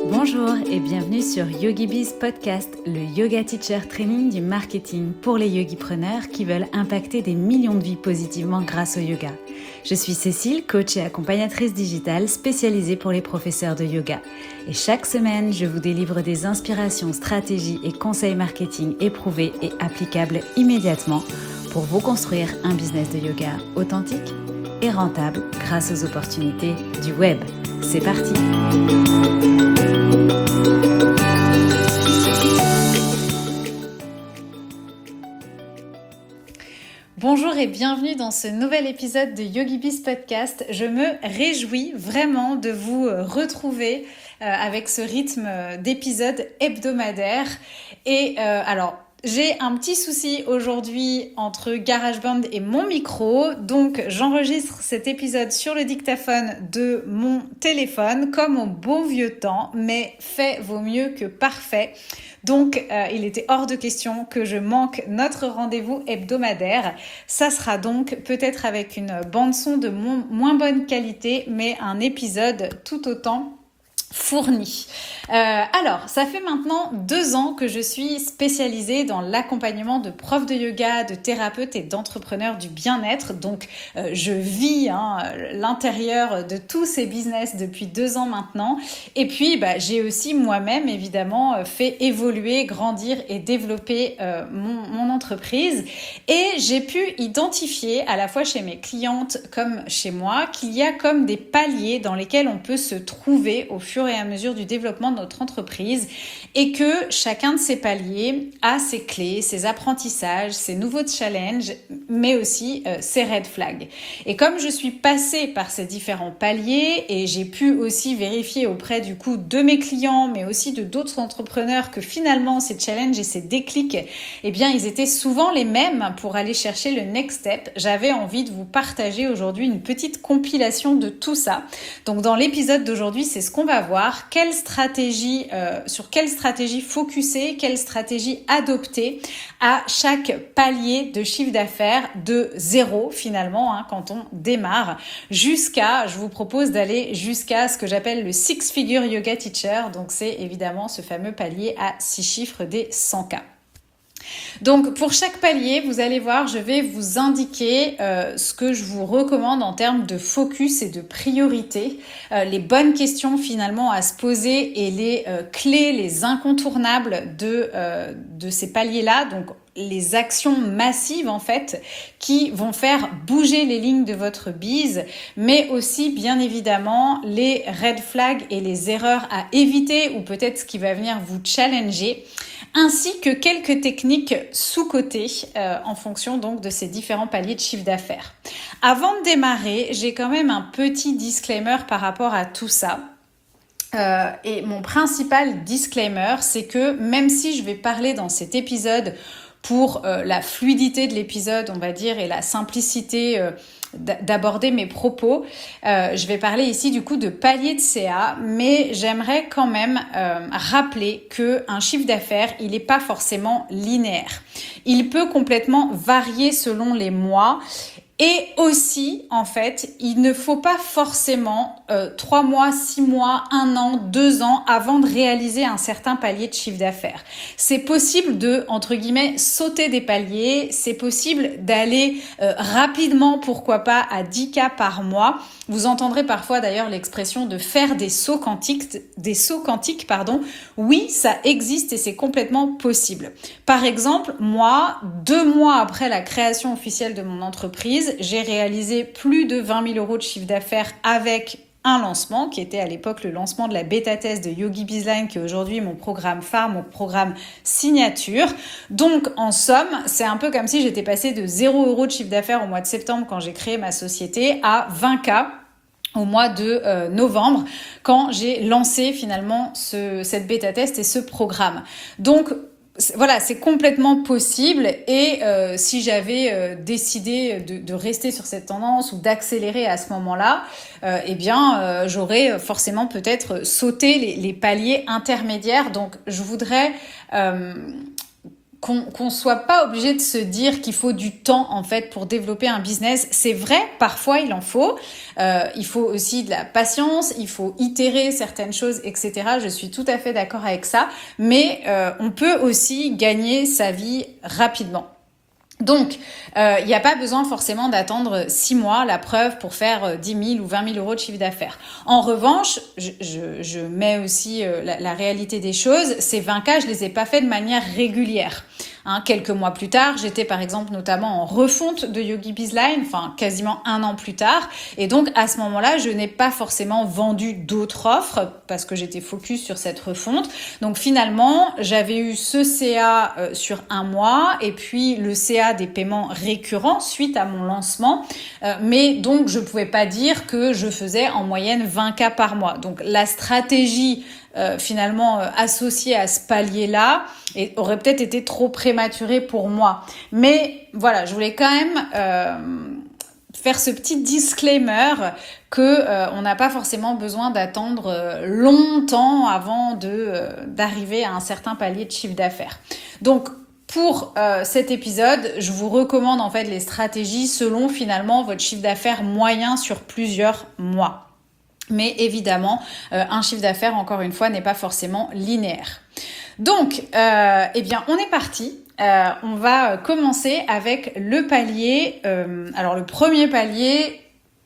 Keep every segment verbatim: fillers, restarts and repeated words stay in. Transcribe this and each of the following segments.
Bonjour et bienvenue sur YogiBiz Podcast, le yoga teacher training du marketing pour les yogipreneurs qui veulent impacter des millions de vies positivement grâce au yoga. Je suis Cécile, coach et accompagnatrice digitale spécialisée pour les professeurs de yoga. Et chaque semaine, je vous délivre des inspirations, stratégies et conseils marketing éprouvés et applicables immédiatement pour vous construire un business de yoga authentique et rentable grâce aux opportunités du web. C'est parti! Bonjour et bienvenue dans ce nouvel épisode de YogiBiz Podcast. Je me réjouis vraiment de vous retrouver euh, avec ce rythme d'épisode hebdomadaire. Et euh, alors, j'ai un petit souci aujourd'hui entre GarageBand et mon micro, donc j'enregistre cet épisode sur le dictaphone de mon téléphone, comme au bon vieux temps, mais fait vaut mieux que parfait. Donc, euh, il était hors de question que je manque notre rendez-vous hebdomadaire. Ça sera donc peut-être avec une bande-son de mo- moins bonne qualité, mais un épisode tout autant fourni. Euh, alors, ça fait maintenant deux ans que je suis spécialisée dans l'accompagnement de profs de yoga, de thérapeutes et d'entrepreneurs du bien-être. Donc, euh, je vis hein, l'intérieur de tous ces business depuis deux ans maintenant. Et puis, bah, j'ai aussi moi-même, évidemment, fait évoluer, grandir et développer euh, mon, mon entreprise. Et j'ai pu identifier, à la fois chez mes clientes comme chez moi, qu'il y a comme des paliers dans lesquels on peut se trouver au fur et à mesure du développement de notre entreprise et que chacun de ces paliers a ses clés, ses apprentissages, ses nouveaux challenges, mais aussi euh, ses red flags. Et comme je suis passée par ces différents paliers et j'ai pu aussi vérifier auprès du coup de mes clients, mais aussi de d'autres entrepreneurs que finalement ces challenges et ces déclics, eh bien ils étaient souvent les mêmes pour aller chercher le next step. J'avais envie de vous partager aujourd'hui une petite compilation de tout ça. Donc dans l'épisode d'aujourd'hui, c'est ce qu'on va voir. Quelle stratégie, euh, sur quelle stratégie focuser, quelle stratégie adopter à chaque palier de chiffre d'affaires de zéro finalement, hein, quand on démarre, jusqu'à, je vous propose d'aller jusqu'à ce que j'appelle le six figure yoga teacher. Donc c'est évidemment ce fameux palier à six chiffres des cent K. Donc pour chaque palier, vous allez voir, je vais vous indiquer euh, ce que je vous recommande en termes de focus et de priorité, euh, les bonnes questions finalement à se poser et les euh, clés, les incontournables de, euh, de ces paliers-là. Donc les actions massives en fait qui vont faire bouger les lignes de votre bise, mais aussi bien évidemment les red flags et les erreurs à éviter ou peut-être ce qui va venir vous challenger, ainsi que quelques techniques sous-cotées euh, en fonction donc de ces différents paliers de chiffre d'affaires. Avant de démarrer, j'ai quand même un petit disclaimer par rapport à tout ça. Euh, et mon principal disclaimer, c'est que même si je vais parler dans cet épisode pour euh, la fluidité de l'épisode, on va dire, et la simplicité euh, d'aborder mes propos. Euh, je vais parler ici du coup de palier de C A, mais j'aimerais quand même euh, rappeler qu'un chiffre d'affaires, il n'est pas forcément linéaire. Il peut complètement varier selon les mois. Et aussi, en fait, il ne faut pas forcément euh, trois mois, six mois, un an, deux ans avant de réaliser un certain palier de chiffre d'affaires. C'est possible de, entre guillemets, sauter des paliers. C'est possible d'aller euh, rapidement, pourquoi pas, à dix K par mois. Vous entendrez parfois d'ailleurs l'expression de faire des sauts quantiques, des sauts quantiques, pardon. Oui, ça existe et c'est complètement possible. Par exemple, moi, deux mois après la création officielle de mon entreprise, j'ai réalisé plus de vingt mille euros de chiffre d'affaires avec un lancement qui était à l'époque le lancement de la bêta-test de YogiBizline qui est aujourd'hui mon programme phare, mon programme signature. Donc en somme, c'est un peu comme si j'étais passée de zéro euros de chiffre d'affaires au mois de septembre quand j'ai créé ma société à vingt K au mois de euh, novembre quand j'ai lancé finalement ce, cette bêta-test et ce programme. Donc voilà, c'est complètement possible et euh, si j'avais euh, décidé de, de rester sur cette tendance ou d'accélérer à ce moment-là, euh, eh bien, euh, j'aurais forcément peut-être sauté les, les paliers intermédiaires. Donc, je voudrais euh, qu'on qu'on soit pas obligé de se dire qu'il faut du temps en fait pour développer un business. C'est vrai, parfois il en faut. Euh, il faut aussi de la patience, il faut itérer certaines choses, et cetera. Je suis tout à fait d'accord avec ça. Mais euh, on peut aussi gagner sa vie rapidement. Donc, euh, il n'y a pas besoin forcément d'attendre six mois, la preuve, pour faire euh, dix mille ou vingt mille euros de chiffre d'affaires. En revanche, je, je, je mets aussi euh, la, la réalité des choses. Ces vingt K, je les ai pas fait de manière régulière. Hein, quelques mois plus tard, j'étais par exemple notamment en refonte de Yogi Bizline, enfin quasiment un an plus tard. Et donc, à ce moment-là, je n'ai pas forcément vendu d'autres offres parce que j'étais focus sur cette refonte. Donc, finalement, j'avais eu ce C A euh, sur un mois et puis le C A des paiements récurrents suite à mon lancement. Euh, mais donc, je pouvais pas dire que je faisais en moyenne vingt K par mois. Donc, la stratégie Euh, finalement euh, associée à ce palier-là et aurait peut-être été trop prématurée pour moi. Mais voilà, je voulais quand même euh, faire ce petit disclaimer que euh, on n'a pas forcément besoin d'attendre euh, longtemps avant de euh, d'arriver à un certain palier de chiffre d'affaires. Donc pour euh, cet épisode, je vous recommande en fait les stratégies selon finalement votre chiffre d'affaires moyen sur plusieurs mois. Mais évidemment, euh, un chiffre d'affaires, encore une fois, n'est pas forcément linéaire. Donc, euh, eh bien, on est parti. Euh, on va commencer avec le palier. Euh, alors, le premier palier,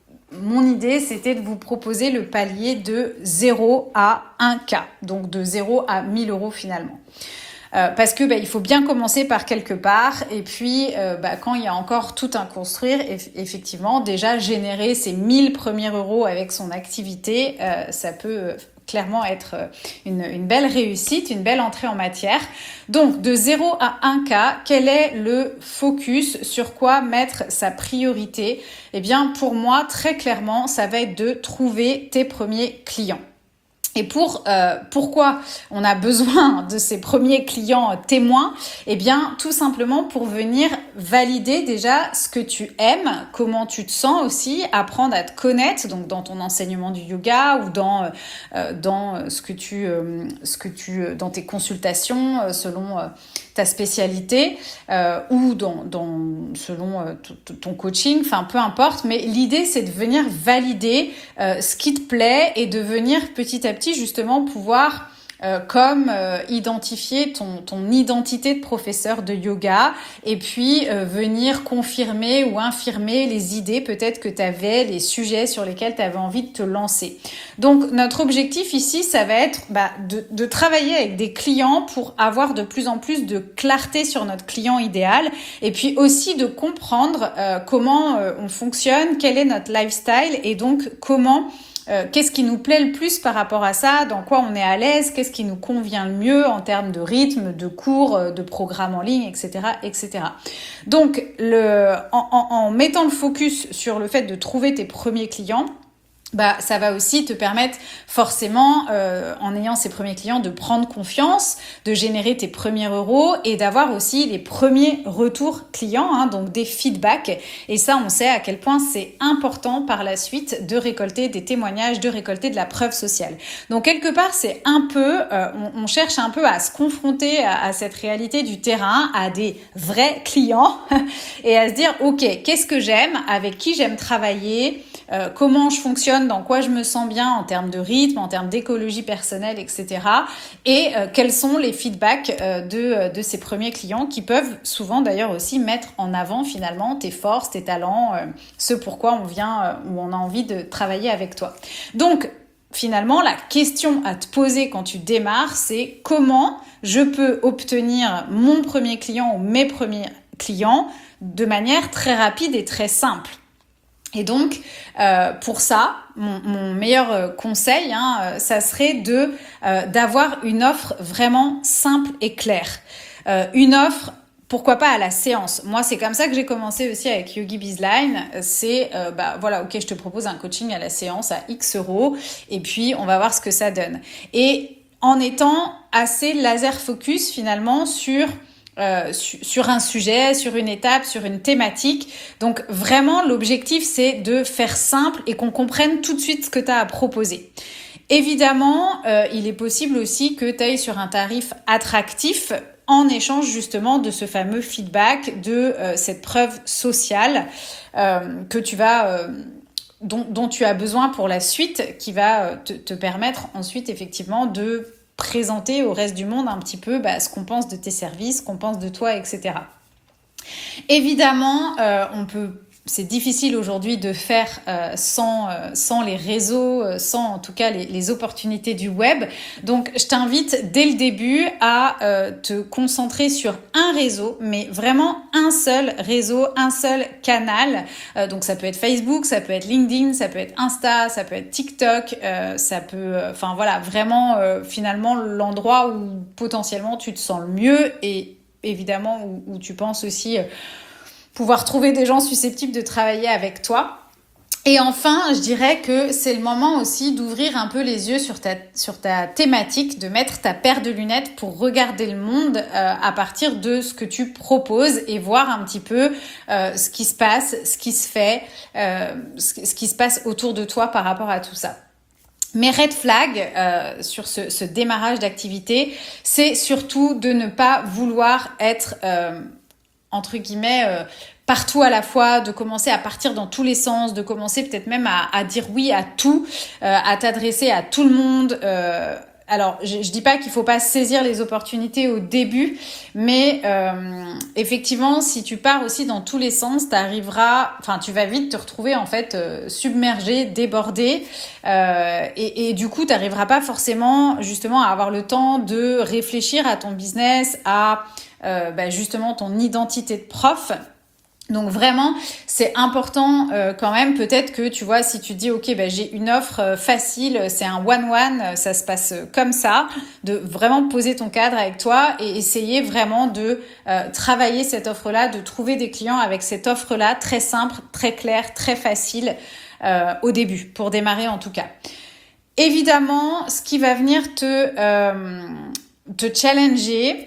mon idée, c'était de vous proposer le palier de zéro à un K. Donc, de zéro à mille euros finalement. Euh, parce que bah, il faut bien commencer par quelque part et puis euh, bah, quand il y a encore tout à construire, eff- effectivement déjà générer ces mille premiers euros avec son activité, euh, ça peut euh, clairement être une, une belle réussite, une belle entrée en matière. Donc de zéro à un K, quel est le focus, sur quoi mettre sa priorité? Eh bien pour moi très clairement ça va être de trouver tes premiers clients. Et pour euh, pourquoi on a besoin de ces premiers clients témoins? Eh bien, tout simplement pour venir valider déjà ce que tu aimes, comment tu te sens aussi, apprendre à te connaître, donc dans ton enseignement du yoga ou dans euh, dans ce que tu euh, ce que tu dans tes consultations euh, selon euh, ta spécialité euh, ou dans dans selon euh, t- ton coaching, enfin peu importe. Mais l'idée c'est de venir valider euh, ce qui te plaît et de venir petit à petit justement pouvoir euh, comme euh, identifier ton, ton identité de professeur de yoga et puis euh, venir confirmer ou infirmer les idées peut-être que tu avais, les sujets sur lesquels tu avais envie de te lancer. Donc notre objectif ici, ça va être bah, de, de travailler avec des clients pour avoir de plus en plus de clarté sur notre client idéal et puis aussi de comprendre euh, comment euh, on fonctionne, quel est notre lifestyle et donc comment Euh, qu'est-ce qui nous plaît le plus par rapport à ça, dans quoi on est à l'aise, qu'est-ce qui nous convient le mieux en termes de rythme, de cours, de programmes en ligne, et cetera, et cetera. Donc, le, en, en, en mettant le focus sur le fait de trouver tes premiers clients, bah, ça va aussi te permettre forcément, euh, en ayant ces premiers clients, de prendre confiance, de générer tes premiers euros et d'avoir aussi les premiers retours clients, hein, donc des feedbacks. Et ça, on sait à quel point c'est important par la suite de récolter des témoignages, de récolter de la preuve sociale. Donc quelque part, c'est un peu, euh, on, on cherche un peu à se confronter à, à cette réalité du terrain, à des vrais clients et à se dire, ok, qu'est-ce que j'aime, avec qui j'aime travailler, euh, comment je fonctionne, dans quoi je me sens bien en termes de rythme, en termes d'écologie personnelle, et cetera. Et euh, quels sont les feedbacks euh, de, de ces premiers clients qui peuvent souvent d'ailleurs aussi mettre en avant finalement tes forces, tes talents, euh, ce pourquoi on vient, euh, où on a envie de travailler avec toi. Donc, finalement, la question à te poser quand tu démarres, c'est comment je peux obtenir mon premier client ou mes premiers clients de manière très rapide et très simple. Et donc, euh, pour ça, mon, mon meilleur euh, conseil, hein, euh, ça serait de euh, d'avoir une offre vraiment simple et claire. Euh, une offre, pourquoi pas à la séance. Moi, c'est comme ça que j'ai commencé aussi avec Yogi Bizline. C'est, euh, bah voilà, ok, je te propose un coaching à la séance à X euros, et puis on va voir ce que ça donne. Et en étant assez laser focus finalement sur Euh, su- sur un sujet, sur une étape, sur une thématique. Donc vraiment, l'objectif, c'est de faire simple et qu'on comprenne tout de suite ce que tu as à proposer. Évidemment, euh, il est possible aussi que tu ailles sur un tarif attractif en échange justement de ce fameux feedback, de euh, cette preuve sociale euh, que tu vas... Euh, dont, dont tu as besoin pour la suite, qui va te, te permettre ensuite effectivement de présenter au reste du monde un petit peu bah, ce qu'on pense de tes services, ce qu'on pense de toi, et cetera. Évidemment, euh, on peut... c'est difficile aujourd'hui de faire euh, sans, euh, sans les réseaux, euh, sans en tout cas les, les opportunités du web. Donc, je t'invite dès le début à euh, te concentrer sur un réseau, mais vraiment un seul réseau, un seul canal. Euh, donc, ça peut être Facebook, ça peut être LinkedIn, ça peut être Insta, ça peut être TikTok, euh, ça peut... Enfin, euh, voilà, vraiment, euh, finalement, l'endroit où potentiellement tu te sens le mieux et évidemment où, où tu penses aussi... Euh, pouvoir trouver des gens susceptibles de travailler avec toi. Et enfin, je dirais que c'est le moment aussi d'ouvrir un peu les yeux sur ta, sur ta thématique, de mettre ta paire de lunettes pour regarder le monde euh, à partir de ce que tu proposes et voir un petit peu euh, ce qui se passe, ce qui se fait, euh, ce, ce qui se passe autour de toi par rapport à tout ça. Mes red flags euh, sur ce, ce démarrage d'activité, c'est surtout de ne pas vouloir être... Euh, entre guillemets, euh, partout à la fois, de commencer à partir dans tous les sens, de commencer peut-être même à, à dire oui à tout, euh, à t'adresser à tout le monde. Euh, alors, je, je dis pas qu'il faut pas saisir les opportunités au début, mais euh, effectivement, si tu pars aussi dans tous les sens, t'arriveras, enfin, tu vas vite te retrouver en fait euh, submergé, débordé, euh, et, et du coup, t'arriveras pas forcément justement à avoir le temps de réfléchir à ton business, à Euh, bah justement ton identité de prof. Donc vraiment, c'est important euh, quand même, peut-être que tu vois, si tu dis ok, bah, j'ai une offre euh, facile, c'est un one-one, ça se passe comme ça, de vraiment poser ton cadre avec toi et essayer vraiment de euh, travailler cette offre-là, de trouver des clients avec cette offre-là très simple, très claire, très facile euh, au début, pour démarrer en tout cas. Évidemment, ce qui va venir te, euh, te challenger,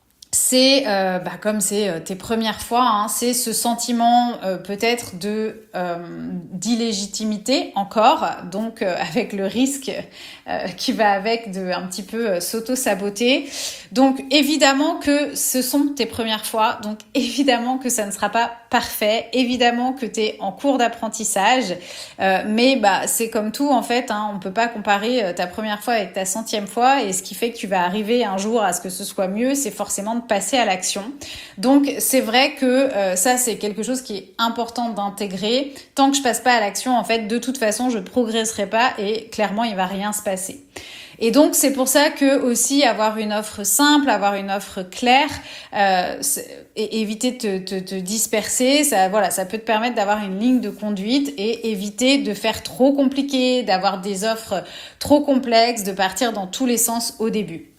c'est, euh, bah, comme c'est euh, tes premières fois, hein, c'est ce sentiment euh, peut-être de euh, d'illégitimité encore, donc euh, avec le risque euh, qui va avec de un petit peu euh, s'auto-saboter. Donc évidemment que ce sont tes premières fois, donc évidemment que ça ne sera pas parfait, évidemment que tu es en cours d'apprentissage, euh, mais bah c'est comme tout en fait, hein, on peut pas comparer euh, ta première fois avec ta centième fois, et ce qui fait que tu vas arriver un jour à ce que ce soit mieux, c'est forcément de passer à l'action. Donc c'est vrai que euh, ça c'est quelque chose qui est important d'intégrer. Tant que je passe pas à l'action, en fait, de toute façon, je progresserai pas et clairement, il va rien se passer. Et donc, c'est pour ça que aussi avoir une offre simple, avoir une offre claire, euh, et éviter de te, te, te disperser, ça, voilà, ça peut te permettre d'avoir une ligne de conduite et éviter de faire trop compliqué, d'avoir des offres trop complexes, de partir dans tous les sens au début.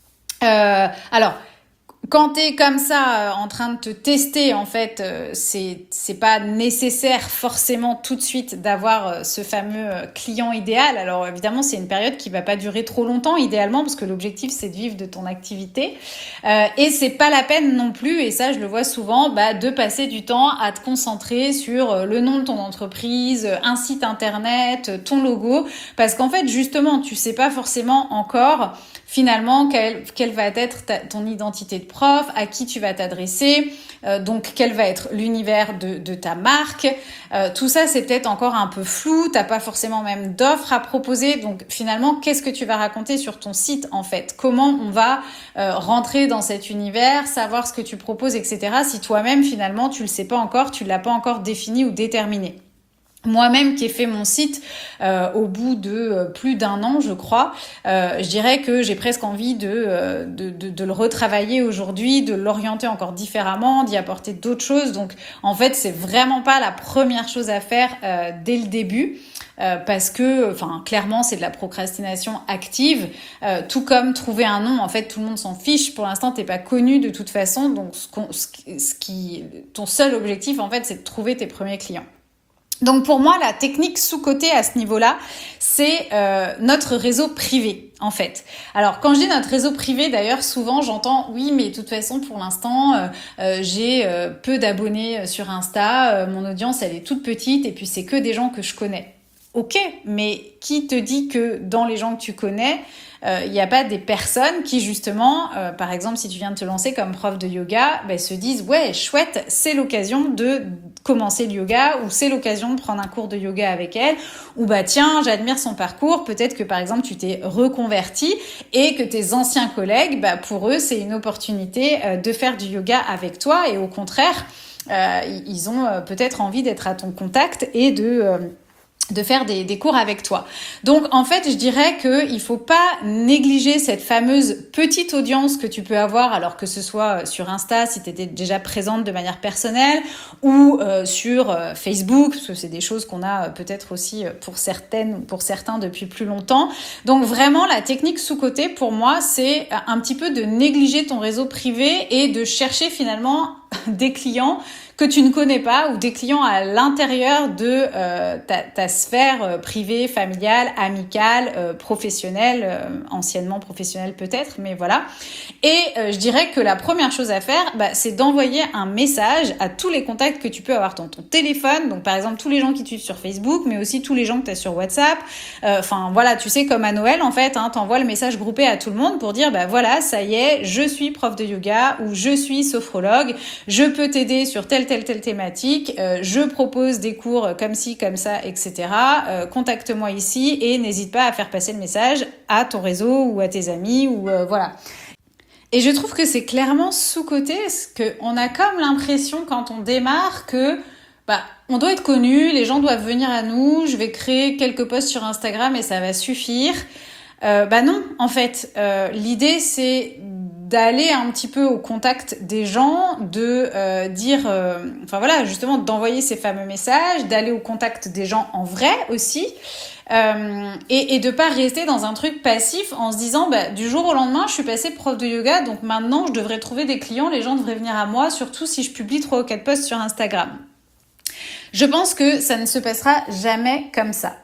Euh, alors, quand t'es comme ça, euh, en train de te tester, en fait, euh, c'est c'est pas nécessaire forcément tout de suite d'avoir euh, ce fameux euh, client idéal. Alors évidemment, c'est une période qui va pas durer trop longtemps, idéalement, parce que l'objectif c'est de vivre de ton activité. Euh, et c'est pas la peine non plus, et ça je le vois souvent, bah, de passer du temps à te concentrer sur euh, le nom de ton entreprise, un site internet, ton logo, parce qu'en fait justement, tu sais pas forcément encore finalement quelle, quelle va être ta, ton identité de prof, à qui tu vas t'adresser, euh, donc quel va être l'univers de, de ta marque. Euh, tout ça, c'est peut-être encore un peu flou, t'as pas forcément même d'offres à proposer, donc finalement, qu'est-ce que tu vas raconter sur ton site en fait? Comment on va euh, rentrer dans cet univers, savoir ce que tu proposes, et cetera, si toi-même, finalement, tu le sais pas encore, tu l'as pas encore défini ou déterminé. Moi-même qui ai fait mon site euh, au bout de euh, plus d'un an, je crois, euh, je dirais que j'ai presque envie de, euh, de, de, de le retravailler aujourd'hui, de l'orienter encore différemment, d'y apporter d'autres choses. Donc, en fait, c'est vraiment pas la première chose à faire euh, dès le début. Euh, parce que, enfin, clairement, c'est de la procrastination active. Euh, tout comme trouver un nom, en fait, tout le monde s'en fiche. Pour l'instant, t'es pas connu de toute façon. Donc, ce, qu'on, ce qui, ton seul objectif, en fait, c'est de trouver tes premiers clients. Donc pour moi, la technique sous-cotée à ce niveau-là, c'est euh, notre réseau privé, en fait. Alors quand je dis notre réseau privé, d'ailleurs, souvent j'entends « oui, mais de toute façon, pour l'instant, euh, euh, j'ai euh, peu d'abonnés sur Insta, euh, mon audience, elle est toute petite, et puis c'est que des gens que je connais ». ok, mais qui te dit que dans les gens que tu connais, il euh, n'y a pas des personnes qui justement, euh, par exemple si tu viens de te lancer comme prof de yoga, bah, se disent ouais chouette, c'est l'occasion de commencer le yoga, ou c'est l'occasion de prendre un cours de yoga avec elle, ou bah tiens j'admire son parcours, peut-être que par exemple tu t'es reconverti et que tes anciens collègues, bah, pour eux c'est une opportunité euh, de faire du yoga avec toi, et au contraire euh, ils ont euh, peut-être envie d'être à ton contact et de... Euh, de faire des, des cours avec toi. Donc en fait, je dirais que il faut pas négliger cette fameuse petite audience que tu peux avoir, alors que ce soit sur Insta si tu étais déjà présente de manière personnelle, ou euh, sur euh, Facebook, parce que c'est des choses qu'on a euh, peut-être aussi pour certaines, pour certains depuis plus longtemps. Donc vraiment, la technique sous-cotée pour moi, c'est un petit peu de négliger ton réseau privé et de chercher finalement des clients que tu ne connais pas, ou des clients à l'intérieur de euh, ta, ta sphère euh, privée, familiale, amicale, euh, professionnelle, euh, anciennement professionnelle peut-être, mais voilà. Et euh, je dirais que la première chose à faire, bah, c'est d'envoyer un message à tous les contacts que tu peux avoir dans ton téléphone, donc par exemple tous les gens qui te suivent sur Facebook, mais aussi tous les gens que tu as sur WhatsApp. Enfin euh, voilà, tu sais, comme à Noël en fait, hein, t'envoies le message groupé à tout le monde pour dire bah voilà, ça y est, je suis prof de yoga, ou je suis sophrologue, je peux t'aider sur tel telle telle thématique, euh, je propose des cours comme ci, comme ça, et cetera. Euh, contacte-moi ici et n'hésite pas à faire passer le message à ton réseau ou à tes amis, ou euh, voilà. Et je trouve que c'est clairement sous-coté, parce qu'on a comme l'impression quand on démarre que bah, on doit être connu, les gens doivent venir à nous, je vais créer quelques posts sur Instagram et ça va suffire. Euh, bah non, en fait, euh, l'idée c'est d'aller un petit peu au contact des gens, de euh, dire, euh, enfin voilà, justement d'envoyer ces fameux messages, d'aller au contact des gens en vrai aussi, euh, et, et de pas rester dans un truc passif en se disant, bah, du jour au lendemain, je suis passée prof de yoga, donc maintenant je devrais trouver des clients, les gens devraient venir à moi, surtout si je publie trois ou quatre posts sur Instagram. Je pense que ça ne se passera jamais comme ça.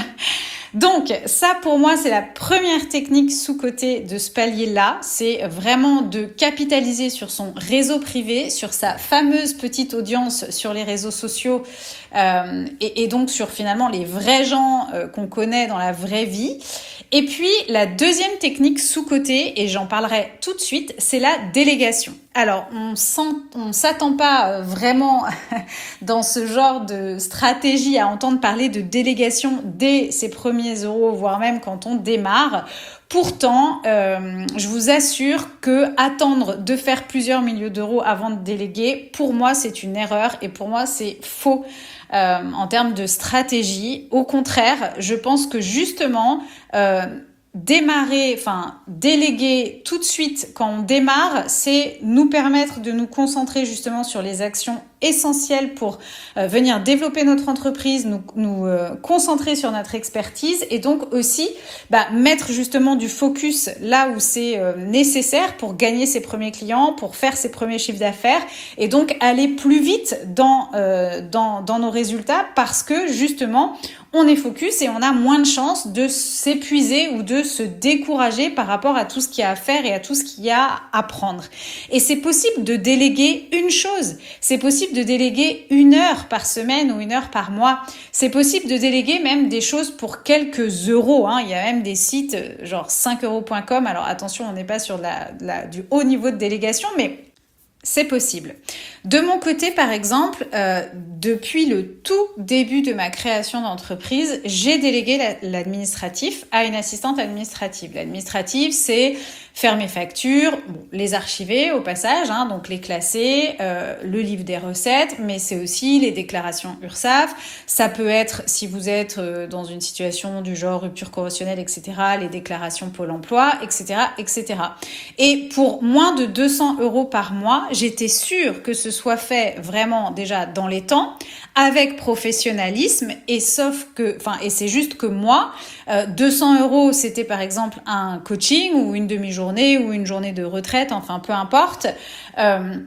Donc ça pour moi c'est la première technique sous-cotée de ce palier-là, c'est vraiment de capitaliser sur son réseau privé, sur sa fameuse petite audience sur les réseaux sociaux, euh, et, et donc sur finalement les vrais gens euh, qu'on connaît dans la vraie vie. Et puis la deuxième technique sous-cotée, et j'en parlerai tout de suite, c'est la délégation. Alors, on ne s'attend pas vraiment dans ce genre de stratégie à entendre parler de délégation dès ses premiers euros, voire même quand on démarre. Pourtant, euh, je vous assure que attendre de faire plusieurs milliers d'euros avant de déléguer, pour moi, c'est une erreur et pour moi, c'est faux euh, en termes de stratégie. Au contraire, je pense que justement... Euh, démarrer, enfin déléguer tout de suite quand on démarre, c'est nous permettre de nous concentrer justement sur les actions essentielles pour euh, venir développer notre entreprise, nous, nous euh, concentrer sur notre expertise, et donc aussi bah, mettre justement du focus là où c'est euh, nécessaire pour gagner ses premiers clients, pour faire ses premiers chiffres d'affaires, et donc aller plus vite dans, euh, dans, dans nos résultats, parce que justement on est focus et on a moins de chances de s'épuiser ou de se décourager par rapport à tout ce qu'il y a à faire et à tout ce qu'il y a à apprendre. Et c'est possible de déléguer une chose. C'est possible de déléguer une heure par semaine ou une heure par mois. C'est possible de déléguer même des choses pour quelques euros, hein. Il y a même des sites genre cinq euros point com. Alors attention, on n'est pas sur de la, de la, du haut niveau de délégation, mais c'est possible. De mon côté, par exemple, euh, depuis le tout début de ma création d'entreprise, j'ai délégué la, l'administratif à une assistante administrative. L'administrative, c'est faire mes factures, bon, les archiver au passage, hein, donc les classer, euh, le livre des recettes, mais c'est aussi les déclarations URSSAF. Ça peut être, si vous êtes euh, dans une situation du genre rupture conventionnelle, et cetera, les déclarations Pôle emploi, et cetera, et cetera. Et pour moins de deux cents euros par mois, j'étais sûre que ce soit fait vraiment déjà dans les temps, avec professionnalisme, et sauf que, enfin, et c'est juste que moi, euh, deux cents euros, c'était par exemple un coaching ou une demi-journée ou une journée de retraite, enfin peu importe. Euh,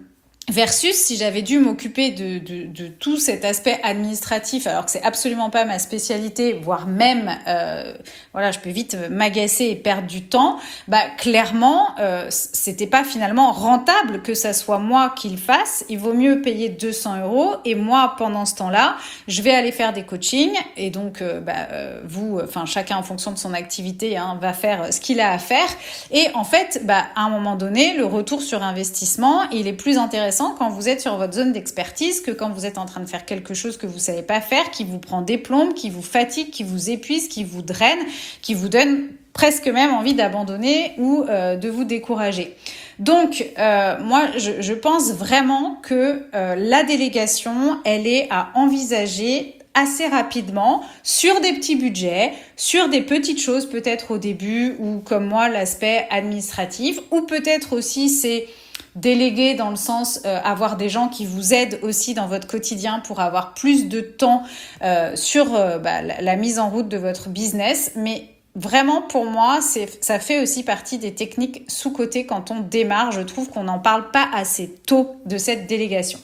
Versus si j'avais dû m'occuper de, de, de tout cet aspect administratif, alors que c'est absolument pas ma spécialité, voire même, euh, voilà, je peux vite m'agacer et perdre du temps. Bah clairement, euh, c'était pas finalement rentable que ça soit moi qui le fasse. Il vaut mieux payer deux cents euros et moi pendant ce temps-là, je vais aller faire des coachings et donc euh, bah, euh, vous, enfin chacun en fonction de son activité, hein, va faire ce qu'il a à faire. Et en fait, bah à un moment donné, le retour sur investissement, il est plus intéressant quand vous êtes sur votre zone d'expertise que quand vous êtes en train de faire quelque chose que vous savez pas faire, qui vous prend des plombes, qui vous fatigue, qui vous épuise, qui vous draine, qui vous donne presque même envie d'abandonner ou euh, de vous décourager. Donc, euh, moi, je, je pense vraiment que euh, la délégation, elle est à envisager assez rapidement sur des petits budgets, sur des petites choses peut-être au début ou comme moi l'aspect administratif ou peut-être aussi c'est déléguer dans le sens euh, avoir des gens qui vous aident aussi dans votre quotidien pour avoir plus de temps euh, sur euh, bah, la, la mise en route de votre business. Mais vraiment, pour moi, c'est, ça fait aussi partie des techniques sous-cotées quand on démarre. Je trouve qu'on n'en parle pas assez tôt de cette délégation.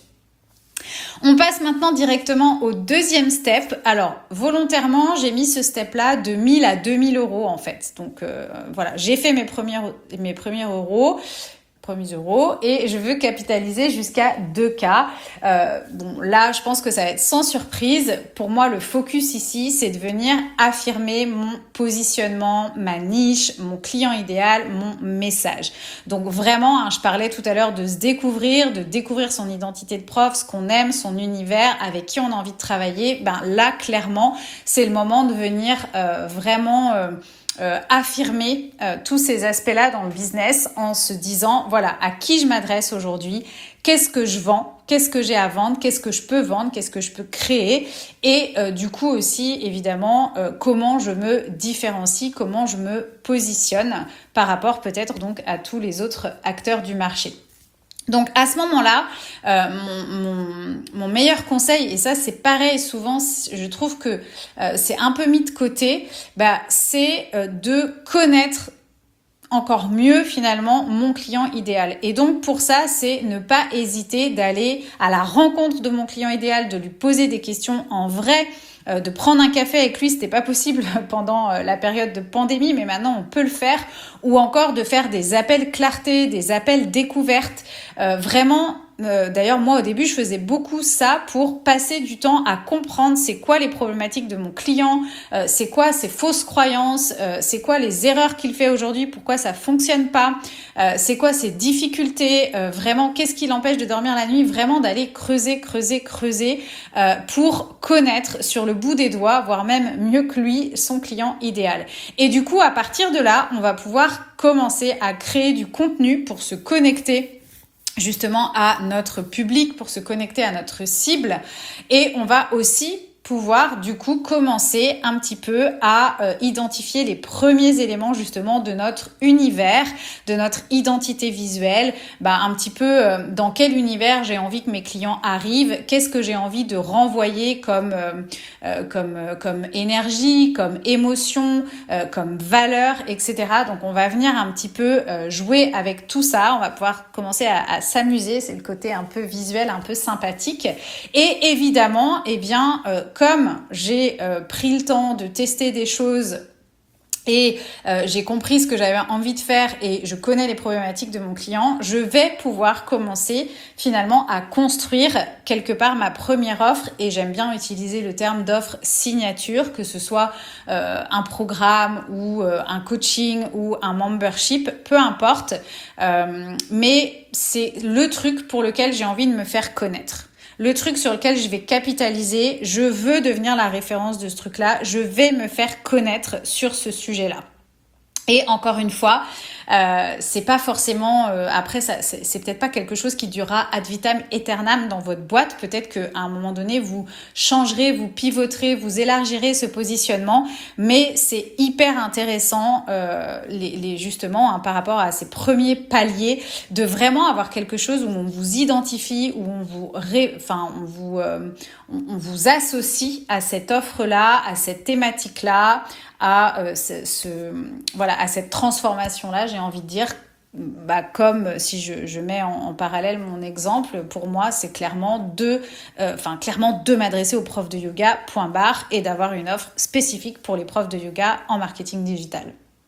On passe maintenant directement au deuxième step. Alors, volontairement, j'ai mis ce step-là de mille à deux mille euros en fait. Donc, euh, voilà, j'ai fait mes premiers, mes premiers euros. premiers euros et je veux capitaliser jusqu'à deux K. Euh, bon, là, je pense que ça va être sans surprise. Pour moi, le focus ici, c'est de venir affirmer mon positionnement, ma niche, mon client idéal, mon message. Donc vraiment, hein, je parlais tout à l'heure de se découvrir, de découvrir son identité de prof, ce qu'on aime, son univers, avec qui on a envie de travailler. Ben là, clairement, c'est le moment de venir euh, vraiment... Euh, Euh, affirmer euh, tous ces aspects-là dans le business en se disant, voilà, à qui je m'adresse aujourd'hui, qu'est-ce que je vends, qu'est-ce que j'ai à vendre, qu'est-ce que je peux vendre, qu'est-ce que je peux créer et euh, du coup aussi, évidemment, euh, comment je me différencie, comment je me positionne par rapport peut-être donc à tous les autres acteurs du marché. Donc à ce moment-là, euh, mon, mon, mon meilleur conseil, et ça c'est pareil souvent, je trouve que euh, c'est un peu mis de côté, bah, c'est euh, de connaître encore mieux finalement mon client idéal. Et donc pour ça, c'est ne pas hésiter d'aller à la rencontre de mon client idéal, de lui poser des questions en vrai, euh, de prendre un café avec lui, c'était pas possible pendant euh, la période de pandémie, mais maintenant on peut le faire, ou encore de faire des appels clarté, des appels découvertes, euh, vraiment. Euh, d'ailleurs, moi, au début, je faisais beaucoup ça pour passer du temps à comprendre c'est quoi les problématiques de mon client, euh, c'est quoi ses fausses croyances, euh, c'est quoi les erreurs qu'il fait aujourd'hui, pourquoi ça fonctionne pas, euh, c'est quoi ses difficultés, euh, vraiment, qu'est-ce qui l'empêche de dormir la nuit, vraiment d'aller creuser, creuser, creuser euh, pour connaître sur le bout des doigts, voire même mieux que lui, son client idéal. Et du coup, à partir de là, on va pouvoir commencer à créer du contenu pour se connecter justement à notre public, pour se connecter à notre cible. Et on va aussi pouvoir du coup commencer un petit peu à euh, identifier les premiers éléments justement de notre univers, de notre identité visuelle, bah, un petit peu euh, dans quel univers j'ai envie que mes clients arrivent, qu'est-ce que j'ai envie de renvoyer comme, euh, euh, comme, euh, comme énergie, comme émotion, euh, comme valeur, et cetera. Donc on va venir un petit peu euh, jouer avec tout ça, on va pouvoir commencer à, à s'amuser, c'est le côté un peu visuel, un peu sympathique. Et évidemment, eh bien, euh, comme j'ai euh, pris le temps de tester des choses et euh, j'ai compris ce que j'avais envie de faire et je connais les problématiques de mon client, je vais pouvoir commencer finalement à construire quelque part ma première offre, et j'aime bien utiliser le terme d'offre signature, que ce soit euh, un programme ou euh, un coaching ou un membership, peu importe, euh, mais c'est le truc pour lequel j'ai envie de me faire connaître. Le truc sur lequel je vais capitaliser, je veux devenir la référence de ce truc-là, je vais me faire connaître sur ce sujet-là. Et encore une fois, euh, c'est pas forcément, euh, après ça, c'est, c'est peut-être pas quelque chose qui durera ad vitam aeternam dans votre boîte. Peut-être qu'à un moment donné, vous changerez, vous pivoterez, vous élargirez ce positionnement, mais c'est hyper intéressant, euh, les, les justement hein, par rapport à ces premiers paliers, de vraiment avoir quelque chose où on vous identifie, où on vous, ré, enfin on vous, euh, on, on vous associe à cette offre-là, à cette thématique-là, à euh, ce, ce, voilà, à cette transformation-là, j'ai envie de dire, bah, comme si je, je mets en, en parallèle mon exemple, pour moi, c'est clairement de, euh, enfin, clairement de m'adresser aux profs de yoga, point barre, et d'avoir une offre spécifique pour les profs de yoga en marketing digital.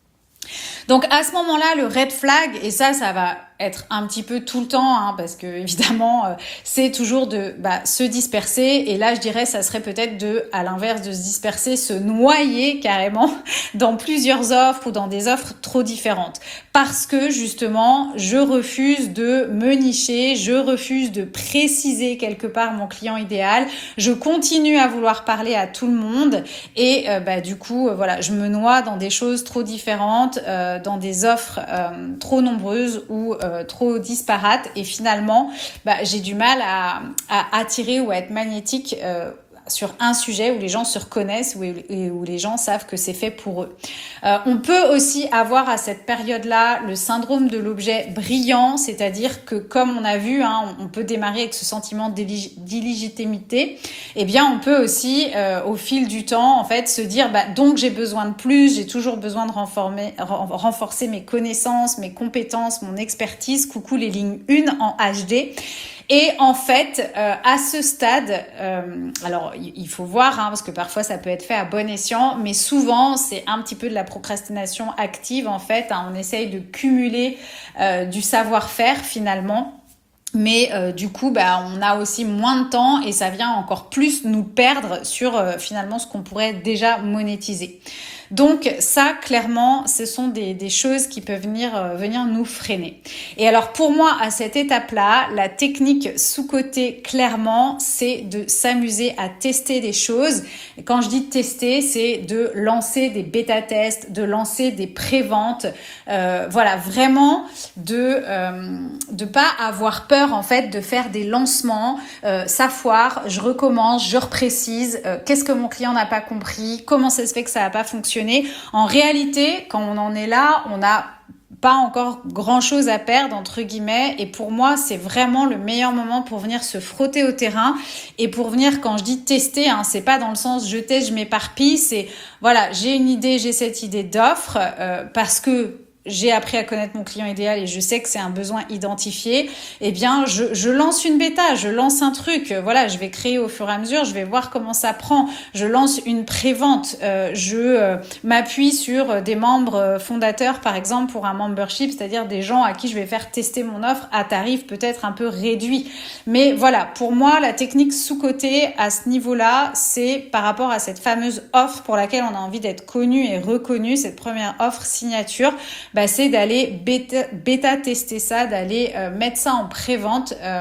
Donc à ce moment-là, le red flag, et ça, ça va être un petit peu tout le temps, hein, parce que évidemment, euh, c'est toujours de bah, se disperser. Et là, je dirais, ça serait peut-être de, à l'inverse de se disperser, se noyer carrément dans plusieurs offres ou dans des offres trop différentes. Parce que justement, je refuse de me nicher, je refuse de préciser quelque part mon client idéal. Je continue à vouloir parler à tout le monde et euh, bah, du coup, euh, voilà, je me noie dans des choses trop différentes, euh, dans des offres euh, trop nombreuses ou euh, trop disparates et finalement, bah, j'ai du mal à, à attirer ou à être magnétique euh, sur un sujet où les gens se reconnaissent, où, où les gens savent que c'est fait pour eux. Euh, on peut aussi avoir à cette période-là le syndrome de l'objet brillant, c'est-à-dire que comme on a vu, hein, on peut démarrer avec ce sentiment d'illégitimité, eh bien on peut aussi, euh, au fil du temps, en fait, se dire bah, donc j'ai besoin de plus, j'ai toujours besoin de renformer, renforcer mes connaissances, mes compétences, mon expertise, coucou les lignes un en H D. Et en fait, euh, à ce stade, euh, alors il faut voir, hein, parce que parfois ça peut être fait à bon escient, mais souvent c'est un petit peu de la procrastination active en fait. Hein, on essaye de cumuler euh, du savoir-faire finalement. Mais euh, du coup, bah, on a aussi moins de temps et ça vient encore plus nous perdre sur euh, finalement ce qu'on pourrait déjà monétiser. Donc ça, clairement, ce sont des, des choses qui peuvent venir, euh, venir nous freiner. Et alors pour moi, à cette étape-là, la technique sous-cotée, clairement, c'est de s'amuser à tester des choses. Et quand je dis tester, c'est de lancer des bêta-tests, de lancer des pré-ventes. Euh, voilà, vraiment de euh, de pas avoir peur en fait de faire des lancements. Euh, ça foire, je recommence, je reprécise. Euh, qu'est-ce que mon client n'a pas compris? Comment ça se fait que ça n'a pas fonctionné? En réalité, quand on en est là, on n'a pas encore grand chose à perdre entre guillemets et pour moi c'est vraiment le meilleur moment pour venir se frotter au terrain et pour venir, quand je dis tester, hein, c'est pas dans le sens je teste, je m'éparpille, c'est voilà, j'ai une idée, j'ai cette idée d'offre euh, parce que j'ai appris à connaître mon client idéal et je sais que c'est un besoin identifié, eh bien, je, je lance une bêta, je lance un truc, voilà, je vais créer au fur et à mesure, je vais voir comment ça prend, je lance une pré-vente, euh, je euh, m'appuie sur des membres fondateurs, par exemple, pour un membership, c'est-à-dire des gens à qui je vais faire tester mon offre à tarif peut-être un peu réduit. Mais voilà, pour moi, la technique sous-cotée à ce niveau-là, c'est par rapport à cette fameuse offre pour laquelle on a envie d'être connu et reconnu, cette première offre signature, bah, c'est d'aller bêta, bêta tester ça, d'aller euh, mettre ça en pré-vente euh,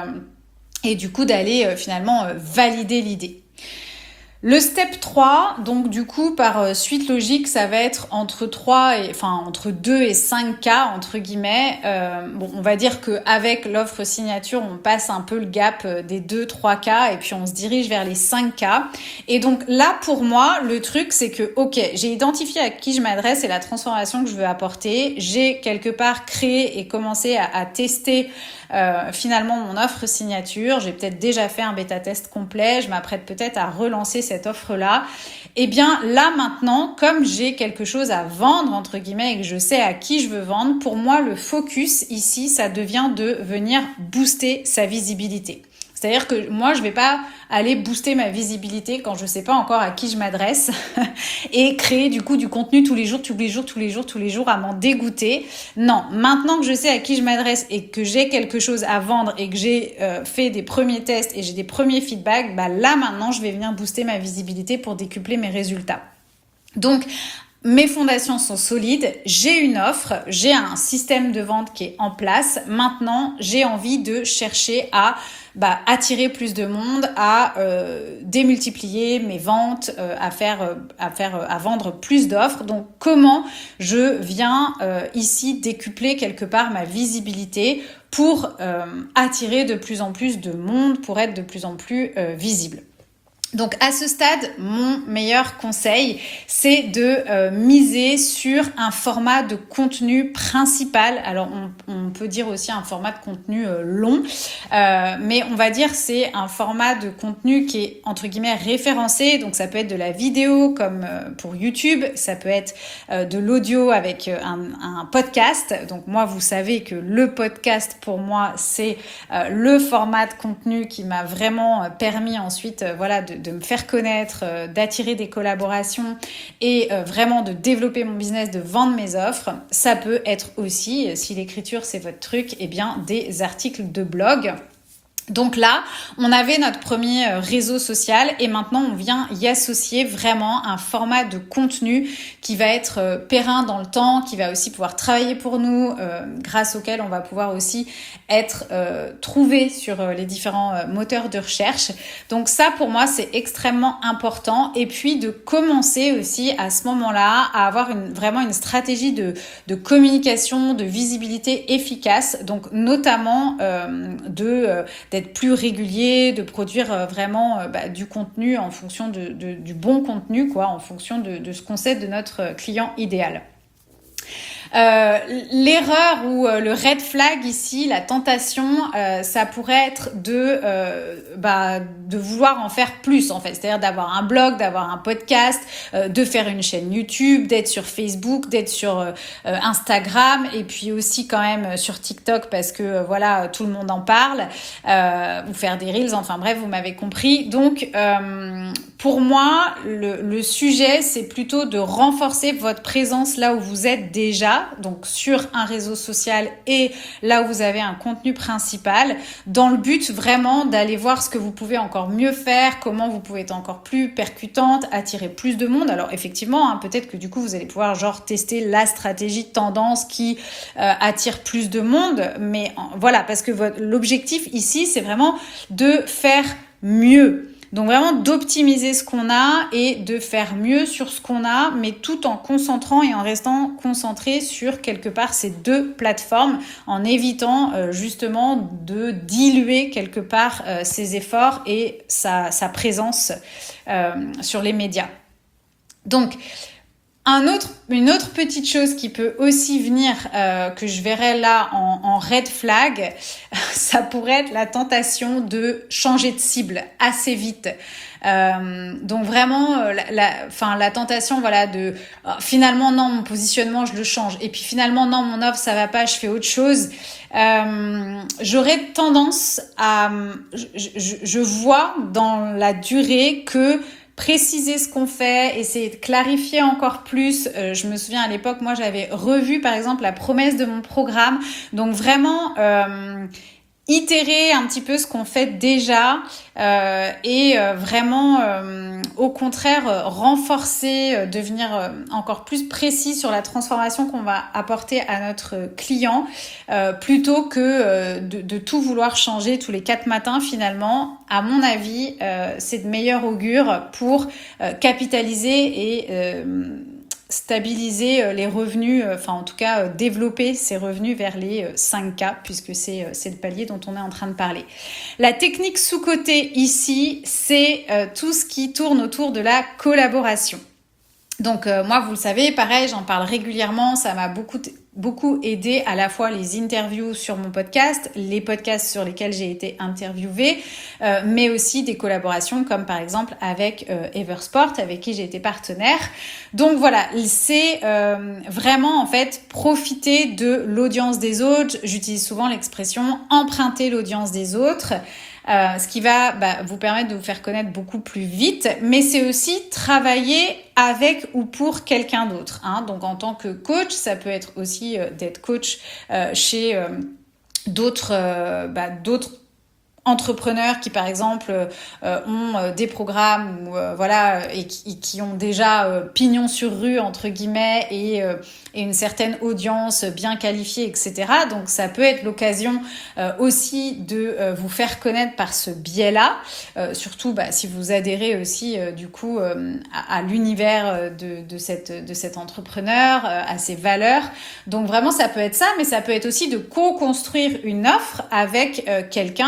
et du coup d'aller euh, finalement euh, valider l'idée. Le step trois, donc du coup par euh, suite logique, ça va être entre trois et enfin entre deux et cinq cas entre guillemets. Euh, bon, on va dire que avec l'offre signature, on passe un peu le gap des deux trois cas et puis on se dirige vers les cinq cas. Et donc là pour moi, le truc c'est que OK, j'ai identifié à qui je m'adresse et la transformation que je veux apporter, j'ai quelque part créé et commencé à, à tester Euh, finalement mon offre signature, j'ai peut-être déjà fait un bêta test complet, je m'apprête peut-être à relancer cette offre-là. Et bien là maintenant, comme j'ai quelque chose à vendre entre guillemets et que je sais à qui je veux vendre, pour moi le focus ici, ça devient de venir booster sa visibilité. C'est-à-dire que moi, je vais pas aller booster ma visibilité quand je sais pas encore à qui je m'adresse et créer du coup du contenu tous les jours, tous les jours, tous les jours, tous les jours à m'en dégoûter. Non, maintenant que je sais à qui je m'adresse et que j'ai quelque chose à vendre et que j'ai euh, fait des premiers tests et j'ai des premiers feedbacks, bah là maintenant, je vais venir booster ma visibilité pour décupler mes résultats. Donc, mes fondations sont solides, j'ai une offre, j'ai un système de vente qui est en place. Maintenant, j'ai envie de chercher à bah, attirer plus de monde, à euh, démultiplier mes ventes, euh, à faire, euh, à faire, euh, à vendre plus d'offres. Donc, comment je viens euh, ici décupler quelque part ma visibilité pour euh, attirer de plus en plus de monde, pour être de plus en plus euh, visible. Donc à ce stade, mon meilleur conseil, c'est de euh, miser sur un format de contenu principal. Alors on, on peut dire aussi un format de contenu euh, long, euh, mais on va dire c'est un format de contenu qui est entre guillemets référencé. Donc ça peut être de la vidéo comme euh, pour YouTube, ça peut être euh, de l'audio avec euh, un, un podcast. Donc moi, vous savez que le podcast pour moi, c'est euh, le format de contenu qui m'a vraiment permis ensuite, euh, voilà, de de me faire connaître, euh, d'attirer des collaborations et euh, vraiment de développer mon business, de vendre mes offres. Ça peut être aussi, si l'écriture c'est votre truc, eh bien des articles de blog. Donc là, on avait notre premier réseau social et maintenant on vient y associer vraiment un format de contenu qui va être périn dans le temps, qui va aussi pouvoir travailler pour nous, euh, grâce auquel on va pouvoir aussi être euh, trouvé sur les différents euh, moteurs de recherche. Donc ça, pour moi, c'est extrêmement important. Et puis de commencer aussi à ce moment-là à avoir une, vraiment une stratégie de, de communication, de visibilité efficace. Donc notamment euh, de euh, d'être plus régulier, de produire euh, vraiment euh, bah, du contenu en fonction de, de, du bon contenu, quoi, en fonction de, de ce qu'on sait de notre client idéal. Euh, l'erreur ou euh, le red flag ici, la tentation, euh, ça pourrait être de euh, bah, de vouloir en faire plus en fait, c'est-à-dire d'avoir un blog, d'avoir un podcast, euh, de faire une chaîne YouTube, d'être sur Facebook, d'être sur euh, Instagram et puis aussi quand même sur TikTok parce que euh, voilà, tout le monde en parle, euh, ou faire des reels, enfin bref, vous m'avez compris. Donc euh, pour moi, le, le sujet, c'est plutôt de renforcer votre présence là où vous êtes déjà, donc sur un réseau social et là où vous avez un contenu principal, dans le but vraiment d'aller voir ce que vous pouvez encore mieux faire, comment vous pouvez être encore plus percutante, attirer plus de monde. Alors effectivement, hein, peut-être que du coup vous allez pouvoir genre tester la stratégie de tendance qui euh, attire plus de monde, mais en, voilà, parce que votre, l'objectif ici, c'est vraiment de faire mieux. Donc vraiment d'optimiser ce qu'on a et de faire mieux sur ce qu'on a, mais tout en concentrant et en restant concentré sur quelque part ces deux plateformes, en évitant euh, justement de diluer quelque part euh, ses efforts et sa, sa présence euh, sur les médias. Donc, Un autre, une autre petite chose qui peut aussi venir, euh, que je verrais là en, en red flag, ça pourrait être la tentation de changer de cible assez vite. Euh, donc vraiment, la, la, enfin, la tentation, voilà, de euh, finalement non, mon positionnement, je le change. Et puis finalement non, mon offre, ça va pas, je fais autre chose. Euh, j'aurais tendance à, je, je, je vois dans la durée que préciser ce qu'on fait, essayer de clarifier encore plus. Euh, je me souviens à l'époque, moi j'avais revu par exemple la promesse de mon programme. Donc vraiment euh, itérer un petit peu ce qu'on fait déjà euh, et euh, vraiment euh, au contraire euh, renforcer, euh, devenir euh, encore plus précis sur la transformation qu'on va apporter à notre client euh, plutôt que euh, de, de tout vouloir changer tous les quatre matins. Finalement, à mon avis, euh, c'est de meilleur augure pour euh, capitaliser et euh, stabiliser les revenus, enfin en tout cas développer ses revenus vers les cinq K puisque c'est, c'est le palier dont on est en train de parler. La technique sous-cotée ici, c'est euh, tout ce qui tourne autour de la collaboration. Donc euh, moi, vous le savez, pareil, j'en parle régulièrement, ça m'a beaucoup t- beaucoup aidé à la fois les interviews sur mon podcast, les podcasts sur lesquels j'ai été interviewée, euh, mais aussi des collaborations comme par exemple avec euh, Eversport, avec qui j'ai été partenaire. Donc voilà, c'est euh, vraiment en fait profiter de l'audience des autres. J'utilise souvent l'expression emprunter l'audience des autres. Euh, ce qui va bah, vous permettre de vous faire connaître beaucoup plus vite, mais c'est aussi travailler avec ou pour quelqu'un d'autre, hein. Donc en tant que coach, ça peut être aussi euh, d'être coach euh, chez euh, d'autres, euh, bah, d'autres entrepreneurs qui par exemple euh, ont euh, des programmes ou, euh, voilà et qui, qui ont déjà euh, pignon sur rue entre guillemets et, euh, et une certaine audience bien qualifiée, et cetera. Donc ça peut être l'occasion euh, aussi de euh, vous faire connaître par ce biais-là, euh, surtout bah, si vous adhérez aussi euh, du coup euh, à, à l'univers de, de, cette, de cet entrepreneur, euh, à ses valeurs. Donc vraiment ça peut être ça, mais ça peut être aussi de co-construire une offre avec euh, quelqu'un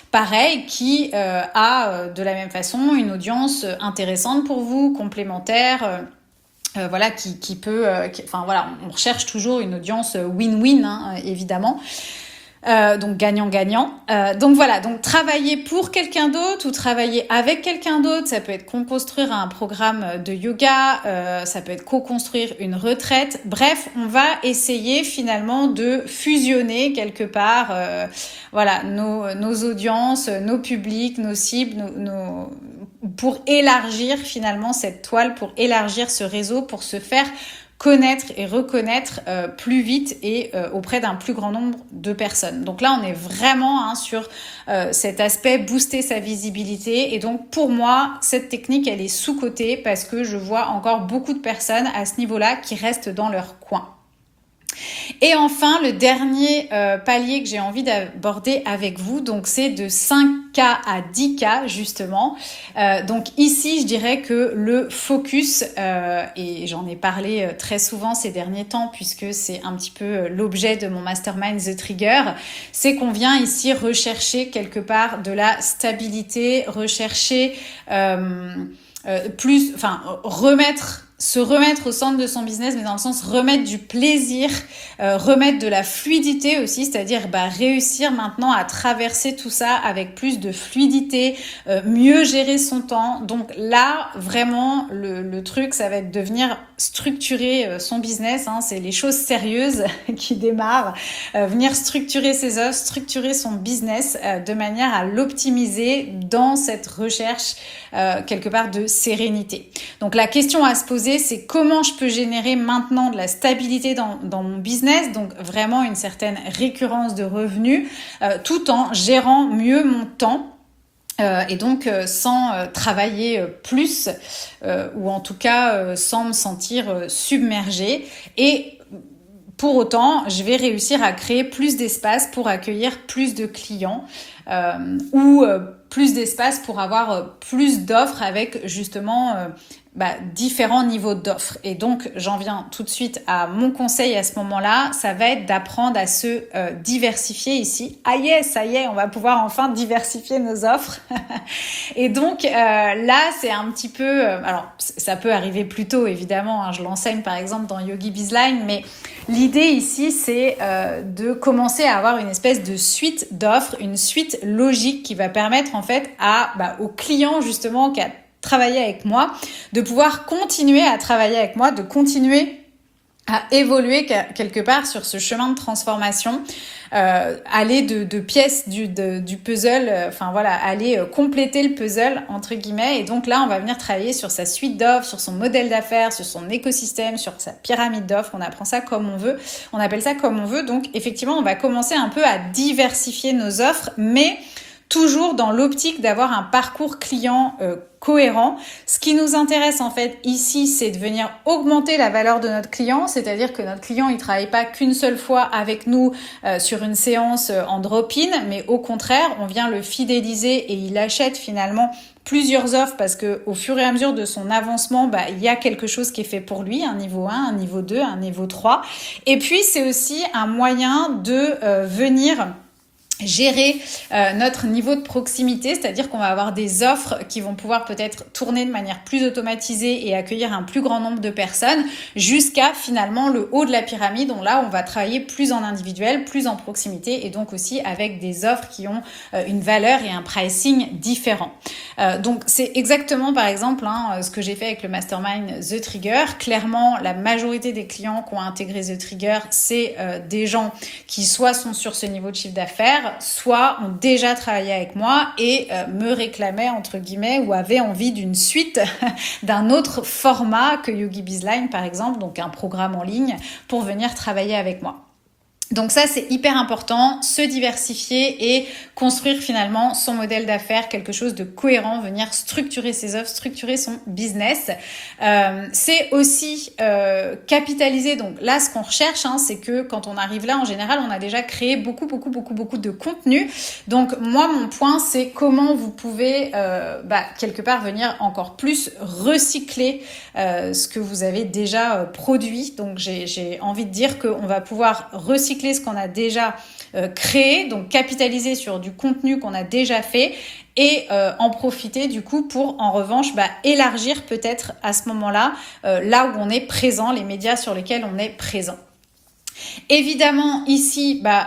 pareil, qui euh, a euh, de la même façon une audience intéressante pour vous, complémentaire, euh, euh, voilà, qui, qui peut, euh, qui, enfin voilà, on recherche toujours une audience win-win, hein, évidemment. Euh, donc gagnant-gagnant. Euh, donc voilà, donc travailler pour quelqu'un d'autre ou travailler avec quelqu'un d'autre, ça peut être co-construire un programme de yoga, euh, ça peut être co-construire une retraite. Bref, on va essayer finalement de fusionner quelque part, euh, voilà, nos, nos audiences, nos publics, nos cibles, nos, nos, pour élargir finalement cette toile, pour élargir ce réseau, pour se faire connaître et reconnaître euh, plus vite et euh, auprès d'un plus grand nombre de personnes. Donc là, on est vraiment hein, sur euh, cet aspect booster sa visibilité. Et donc, pour moi, cette technique, elle est sous-cotée parce que je vois encore beaucoup de personnes à ce niveau-là qui restent dans leur coin. Et enfin, le dernier euh, palier que j'ai envie d'aborder avec vous, donc c'est de cinq K à dix K justement. Euh, donc ici, je dirais que le focus, euh, et j'en ai parlé très souvent ces derniers temps puisque c'est un petit peu l'objet de mon mastermind The Trigger, c'est qu'on vient ici rechercher quelque part de la stabilité, rechercher euh, euh, plus, enfin remettre se remettre au centre de son business, mais dans le sens remettre du plaisir, euh, remettre de la fluidité aussi, c'est-à-dire bah, réussir maintenant à traverser tout ça avec plus de fluidité, euh, mieux gérer son temps. Donc là, vraiment, le, le truc, ça va être de venir structurer euh, son business, hein, c'est les choses sérieuses qui démarrent, euh, venir structurer ses offres, structurer son business euh, de manière à l'optimiser dans cette recherche euh, quelque part de sérénité. Donc la question à se poser, c'est comment je peux générer maintenant de la stabilité dans, dans mon business, donc vraiment une certaine récurrence de revenus, euh, tout en gérant mieux mon temps. Euh, et donc euh, sans euh, travailler euh, plus euh, ou en tout cas euh, sans me sentir euh, submergée. Et pour autant, je vais réussir à créer plus d'espace pour accueillir plus de clients euh, ou euh, plus d'espace pour avoir euh, plus d'offres avec justement euh, bah, différents niveaux d'offres. Et donc, j'en viens tout de suite à mon conseil à ce moment-là, ça va être d'apprendre à se euh, diversifier ici. Ah yes, ça y est, on va pouvoir enfin diversifier nos offres. Et donc, euh, là, c'est un petit peu... Euh, alors, ça peut arriver plus tôt, évidemment. Hein, je l'enseigne, par exemple, dans Yogi Bizline, mais l'idée ici, c'est euh, de commencer à avoir une espèce de suite d'offres, une suite logique qui va permettre, en fait, à, bah, aux clients, justement, qui a travailler avec moi, de pouvoir continuer à travailler avec moi, de continuer à évoluer quelque part sur ce chemin de transformation, euh, aller de, de pièces du, de, du puzzle, euh, enfin voilà, aller euh, compléter le puzzle entre guillemets. Et donc là, on va venir travailler sur sa suite d'offres, sur son modèle d'affaires, sur son écosystème, sur sa pyramide d'offres. On apprend ça comme on veut, on appelle ça comme on veut. Donc effectivement, on va commencer un peu à diversifier nos offres, mais toujours dans l'optique d'avoir un parcours client euh, cohérent. Ce qui nous intéresse en fait ici, c'est de venir augmenter la valeur de notre client, c'est-à-dire que notre client, il travaille pas qu'une seule fois avec nous euh, sur une séance euh, en drop-in, mais au contraire, on vient le fidéliser et il achète finalement plusieurs offres parce que au fur et à mesure de son avancement, bah, il y a quelque chose qui est fait pour lui, un niveau un, un niveau deux, un niveau trois. Et puis, c'est aussi un moyen de euh, venir gérer euh, notre niveau de proximité, c'est-à-dire qu'on va avoir des offres qui vont pouvoir peut-être tourner de manière plus automatisée et accueillir un plus grand nombre de personnes jusqu'à finalement le haut de la pyramide, dont là on va travailler plus en individuel, plus en proximité et donc aussi avec des offres qui ont euh, une valeur et un pricing différent. Euh, donc c'est exactement par exemple hein, ce que j'ai fait avec le mastermind The Trigger. Clairement, la majorité des clients qui ont intégré The Trigger, c'est euh, des gens qui soit sont sur ce niveau de chiffre d'affaires, soit ont déjà travaillé avec moi et euh, me réclamaient entre guillemets ou avaient envie d'une suite d'un autre format que Yogi Bizline par exemple, donc un programme en ligne pour venir travailler avec moi. Donc ça, c'est hyper important, se diversifier et construire finalement son modèle d'affaires, quelque chose de cohérent, venir structurer ses offres, structurer son business. Euh, c'est aussi euh, capitaliser. Donc là, ce qu'on recherche, hein, c'est que quand on arrive là, en général, on a déjà créé beaucoup, beaucoup, beaucoup, beaucoup de contenu. Donc moi, mon point, c'est comment vous pouvez euh, bah, quelque part venir encore plus recycler euh, ce que vous avez déjà euh, produit. Donc j'ai, j'ai envie de dire qu'on va pouvoir recycler recycler ce qu'on a déjà euh, créé, donc capitaliser sur du contenu qu'on a déjà fait et euh, en profiter du coup pour en revanche bah, élargir peut-être à ce moment-là euh, là où on est présent, les médias sur lesquels on est présent. Évidemment ici, bah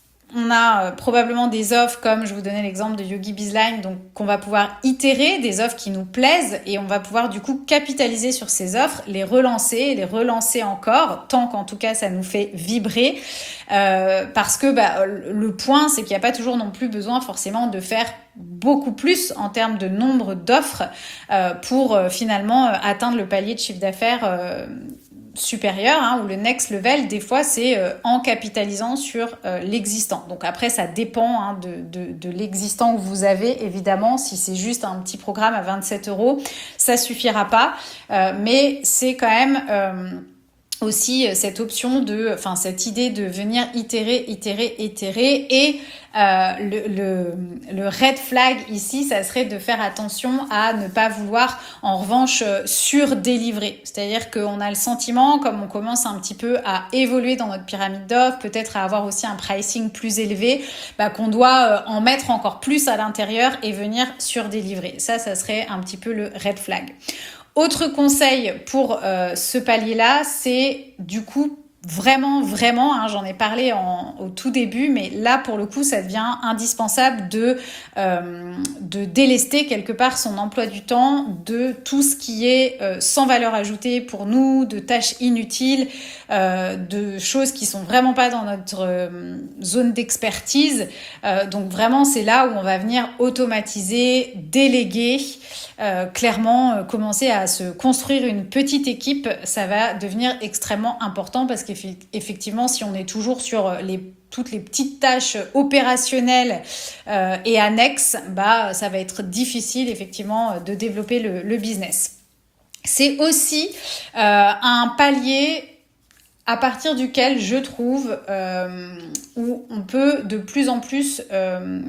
on a euh, probablement des offres comme je vous donnais l'exemple de Yogi Bizline, donc qu'on va pouvoir itérer, des offres qui nous plaisent et on va pouvoir du coup capitaliser sur ces offres, les relancer, les relancer encore, tant qu'en tout cas ça nous fait vibrer, euh, parce que bah, le point c'est qu'il n'y a pas toujours non plus besoin forcément de faire beaucoup plus en termes de nombre d'offres euh, pour euh, finalement euh, atteindre le palier de chiffre d'affaires euh, supérieur hein, ou le next level. Des fois c'est euh, en capitalisant sur euh, l'existant. Donc après ça dépend hein, de, de, de l'existant que vous avez évidemment. Si c'est juste un petit programme à vingt-sept euros, ça suffira pas, euh, mais c'est quand même euh, aussi cette option de, enfin cette idée de venir itérer, itérer, itérer et euh, le, le, le red flag ici, ça serait de faire attention à ne pas vouloir en revanche surdélivrer. C'est-à-dire qu'on a le sentiment, comme on commence un petit peu à évoluer dans notre pyramide d'offres, peut-être à avoir aussi un pricing plus élevé, bah, qu'on doit en mettre encore plus à l'intérieur et venir surdélivrer. Ça, ça serait un petit peu le red flag. Autre conseil pour euh, ce palier-là, c'est du coup vraiment, vraiment, hein, j'en ai parlé en, au tout début, mais là pour le coup ça devient indispensable de, euh, de délester quelque part son emploi du temps de tout ce qui est euh, sans valeur ajoutée pour nous, de tâches inutiles, euh, de choses qui sont vraiment pas dans notre euh, zone d'expertise. Euh, donc vraiment c'est là où on va venir automatiser, déléguer, euh, clairement euh, commencer à se construire une petite équipe, ça va devenir extrêmement important parce que effectivement, si on est toujours sur les, toutes les petites tâches opérationnelles euh, et annexes, bah, ça va être difficile effectivement de développer le, le business. C'est aussi euh, un palier à partir duquel je trouve euh, où on peut de plus en plus euh,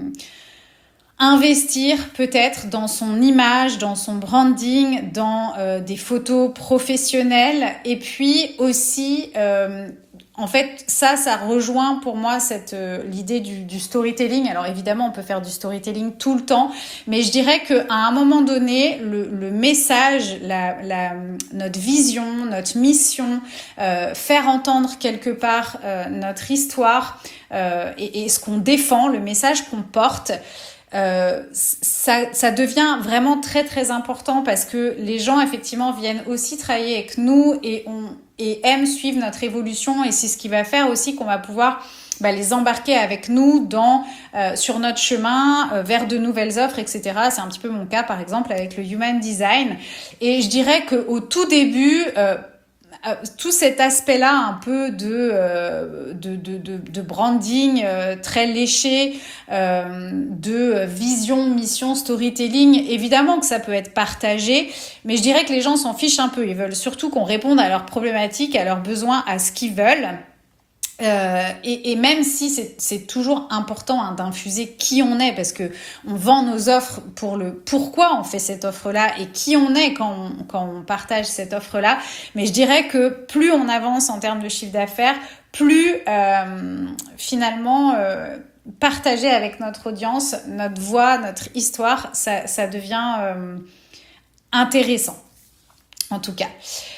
investir peut-être dans son image, dans son branding, dans euh, des photos professionnelles et puis aussi, euh, en fait, ça, ça rejoint pour moi cette euh, l'idée du, du storytelling. Alors évidemment, on peut faire du storytelling tout le temps, mais je dirais qu'à un moment donné, le, le message, la, la, notre vision, notre mission, euh, faire entendre quelque part euh, notre histoire euh, et, et ce qu'on défend, le message qu'on porte, Euh, ça, ça devient vraiment très très important parce que les gens effectivement viennent aussi travailler avec nous et, on, et aiment suivre notre évolution et c'est ce qui va faire aussi qu'on va pouvoir bah, les embarquer avec nous dans, euh, sur notre chemin euh, vers de nouvelles offres, et cetera. C'est un petit peu mon cas par exemple avec le Human Design et je dirais qu'au tout début euh, Euh, tout cet aspect-là un peu de, euh, de, de, de, de branding euh, très léché, euh, de vision, mission, storytelling, évidemment que ça peut être partagé, mais je dirais que les gens s'en fichent un peu. Ils veulent surtout qu'on réponde à leurs problématiques, à leurs besoins, à ce qu'ils veulent. Euh, et, et même si c'est, c'est toujours important hein, d'infuser qui on est parce que on vend nos offres pour le pourquoi on fait cette offre-là et qui on est quand on, quand on partage cette offre-là. Mais je dirais que plus on avance en termes de chiffre d'affaires, plus euh, finalement euh, partager avec notre audience, notre voix, notre histoire, ça, ça devient euh, intéressant en tout cas.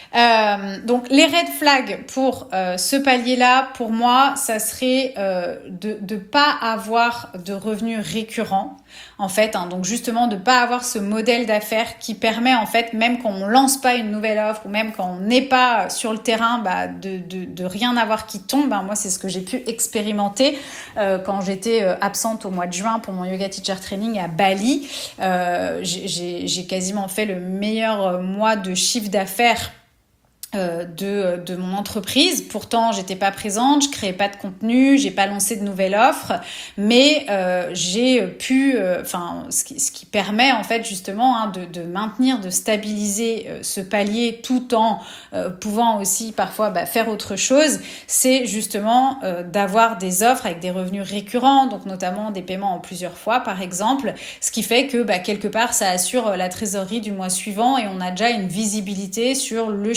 Euh, donc les red flags pour euh, ce palier-là, pour moi, ça serait euh, de de pas avoir de revenus récurrents, en fait. Hein, donc justement de pas avoir ce modèle d'affaires qui permet en fait, même quand on lance pas une nouvelle offre ou même quand on n'est pas sur le terrain, bah, de de de rien avoir qui tombe. Hein, moi, c'est ce que j'ai pu expérimenter euh, quand j'étais euh, absente au mois de juin pour mon yoga teacher training à Bali. Euh, j'ai, j'ai j'ai quasiment fait le meilleur mois de chiffre d'affaires Euh, de, de mon entreprise. Pourtant, j'étais pas présente, je créais pas de contenu, j'ai pas lancé de nouvelles offres, mais euh, j'ai pu, enfin, euh, ce, qui, ce qui permet en fait justement hein, de, de maintenir, de stabiliser euh, ce palier tout en euh, pouvant aussi parfois bah, faire autre chose, c'est justement euh, d'avoir des offres avec des revenus récurrents, donc notamment des paiements en plusieurs fois par exemple, ce qui fait que bah, quelque part ça assure la trésorerie du mois suivant et on a déjà une visibilité sur le chiffre d'affaires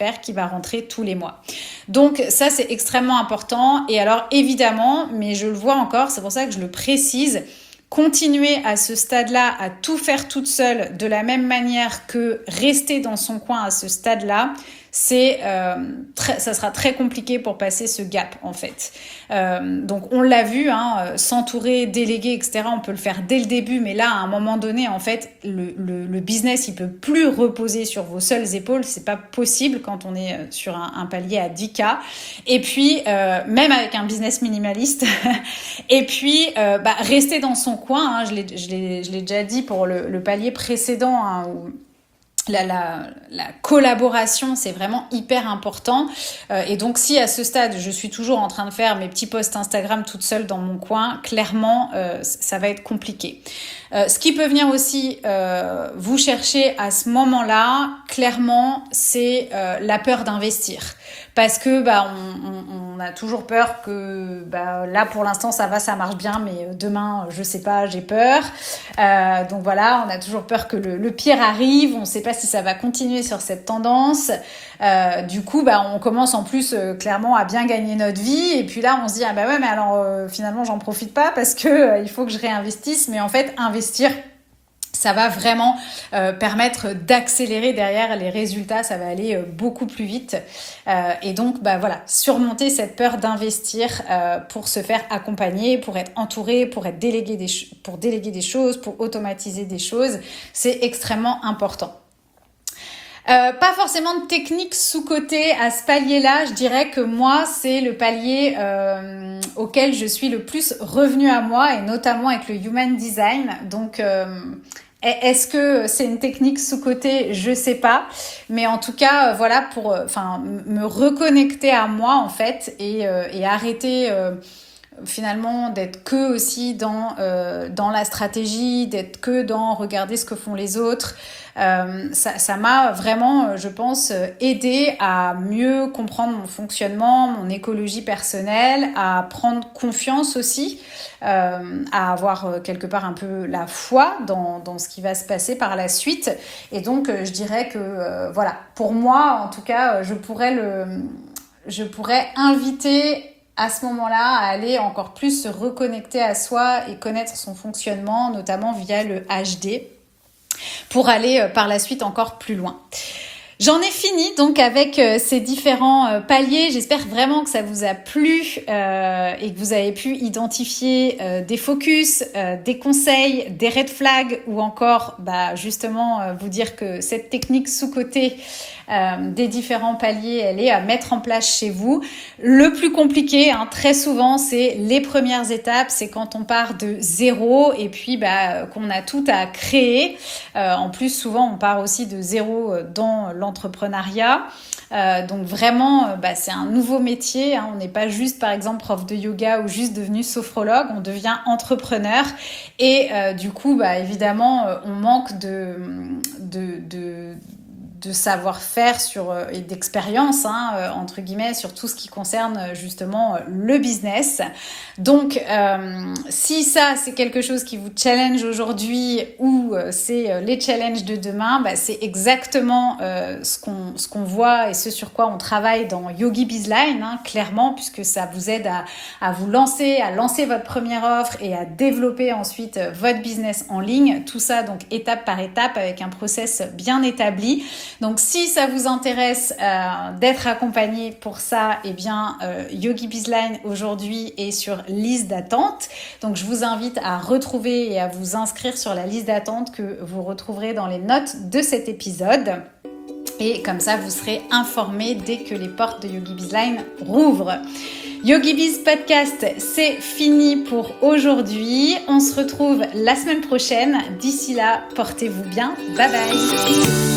d'affaires qui va rentrer tous les mois. Donc ça, c'est extrêmement important. Et alors évidemment, mais je le vois encore, c'est pour ça que je le précise, continuer à ce stade-là à tout faire toute seule de la même manière que rester dans son coin à ce stade-là, c'est euh, très, ça sera très compliqué pour passer ce gap en fait. Euh, donc on l'a vu, hein, s'entourer, déléguer, et cetera. On peut le faire dès le début, mais là à un moment donné, en fait, le, le, le business il peut plus reposer sur vos seules épaules. C'est pas possible quand on est sur un, un palier à dix K. Et puis euh, même avec un business minimaliste. Et puis euh, bah, rester dans son coin. Hein, je l'ai, je l'ai, je l'ai déjà dit pour le, le palier précédent. Hein, où La, la, la collaboration, c'est vraiment hyper important. Euh, et donc, si à ce stade, je suis toujours en train de faire mes petits posts Instagram toute seule dans mon coin, clairement, euh, ça va être compliqué. Euh, ce qui peut venir aussi euh, vous chercher à ce moment-là, clairement, c'est euh, la peur d'investir. Parce que bah, on, on, on a toujours peur que bah, là, pour l'instant, ça va, ça marche bien, mais demain, je sais pas, j'ai peur. Euh, donc voilà, on a toujours peur que le, le pire arrive. On sait pas si ça va continuer sur cette tendance. Euh, du coup, bah, on commence en plus euh, clairement à bien gagner notre vie. Et puis là, on se dit, ah bah ouais, mais alors euh, finalement, j'en profite pas parce que euh, il faut que je réinvestisse. Mais en fait, investir, ça va vraiment euh, permettre d'accélérer derrière les résultats, ça va aller euh, beaucoup plus vite. Euh, et donc, bah voilà, surmonter cette peur d'investir euh, pour se faire accompagner, pour être entouré, pour être délégué des ch- pour déléguer des choses, pour automatiser des choses, c'est extrêmement important. Euh, pas forcément de technique sous-côté à ce palier-là. Je dirais que moi, c'est le palier euh, auquel je suis le plus revenu à moi, et notamment avec le Human Design. Donc, euh, est-ce que c'est une technique sous-côté? Je sais pas. Mais en tout cas, voilà, pour enfin me reconnecter à moi, en fait, et, euh, et arrêter... Euh, finalement d'être que aussi dans euh, dans la stratégie, d'être que dans regarder ce que font les autres. Euh, ça, ça m'a vraiment, je pense, aidé à mieux comprendre mon fonctionnement, mon écologie personnelle, à prendre confiance aussi, euh, à avoir quelque part un peu la foi dans, dans ce qui va se passer par la suite. Et donc, je dirais que, euh, voilà, pour moi, en tout cas, je pourrais le, je pourrais inviter à ce moment-là, à aller encore plus se reconnecter à soi et connaître son fonctionnement, notamment via le H D, pour aller euh, par la suite encore plus loin. J'en ai fini donc avec euh, ces différents euh, paliers. J'espère vraiment que ça vous a plu euh, et que vous avez pu identifier euh, des focus, euh, des conseils, des red flags, ou encore bah, justement euh, vous dire que cette technique sous-côté euh, des différents paliers, elle est à mettre en place chez vous. Le plus compliqué, hein, très souvent, c'est les premières étapes. C'est quand on part de zéro et puis bah, qu'on a tout à créer. Euh, en plus, souvent, on part aussi de zéro dans l'entreprise. Entrepreneuriat. Euh, donc vraiment, euh, bah, c'est un nouveau métier. Hein. On n'est pas juste, par exemple, prof de yoga ou juste devenu sophrologue. On devient entrepreneur. Et euh, du coup, bah, évidemment, euh, on manque de, de, de de savoir-faire sur, euh, et d'expérience, hein, euh, entre guillemets, sur tout ce qui concerne euh, justement euh, le business. Donc, euh, si ça, c'est quelque chose qui vous challenge aujourd'hui ou euh, c'est euh, les challenges de demain, bah, c'est exactement euh, ce qu'on, ce qu'on voit et ce sur quoi on travaille dans Yogi Bizline, hein, clairement, puisque ça vous aide à, à vous lancer, à lancer votre première offre et à développer ensuite euh, votre business en ligne. Tout ça, donc, étape par étape, avec un process bien établi. Donc, si ça vous intéresse euh, d'être accompagné pour ça, eh bien, euh, Yogi Bizline aujourd'hui est sur liste d'attente. Donc, je vous invite à retrouver et à vous inscrire sur la liste d'attente que vous retrouverez dans les notes de cet épisode. Et comme ça, vous serez informé dès que les portes de Yogi Bizline rouvrent. Yogi Biz Podcast, c'est fini pour aujourd'hui. On se retrouve la semaine prochaine. D'ici là, portez-vous bien. Bye bye.